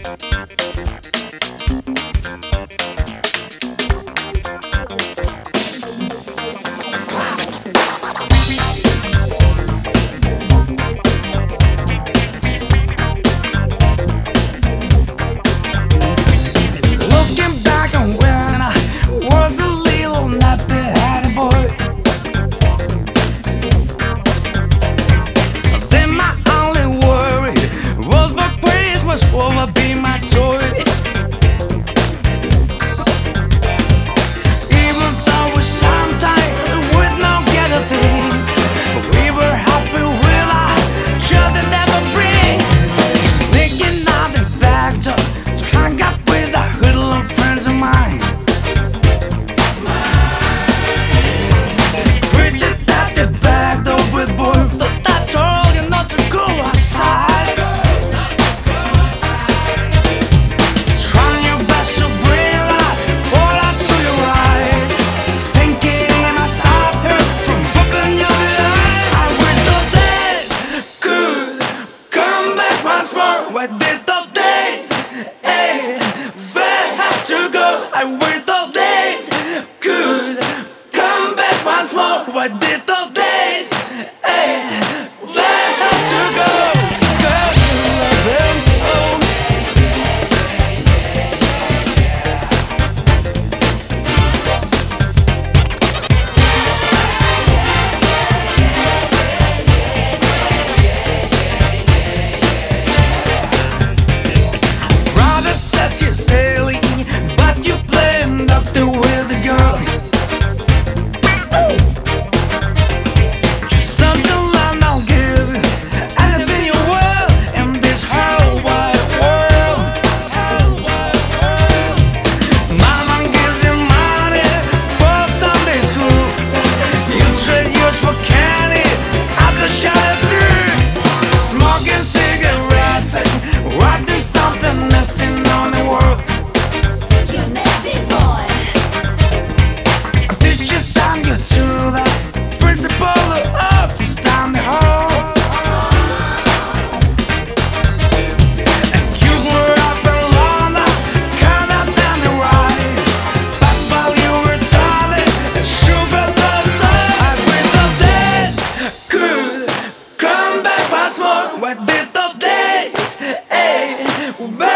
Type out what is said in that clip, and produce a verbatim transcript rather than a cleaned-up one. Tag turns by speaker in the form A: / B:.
A: Where did the days, eh, they have to go? I wish the days could come back once more. Where did the days, eh, they have to go? Girl, you love them so. You're sailing, but you playing doctor with a girl. Just something I'll give you, anything you will in this whole wide world. Mama gives you money for Sunday school. You trade yours for candy after shot through. Smoking cigarettes and writing something messing on the world.
B: You nasty boy.
A: Did you sign you to the principal office down the hall? And you were up in London, coming down the ride. But while you were darling, sugar does I wish the days could come back once more. Where did the days, eh?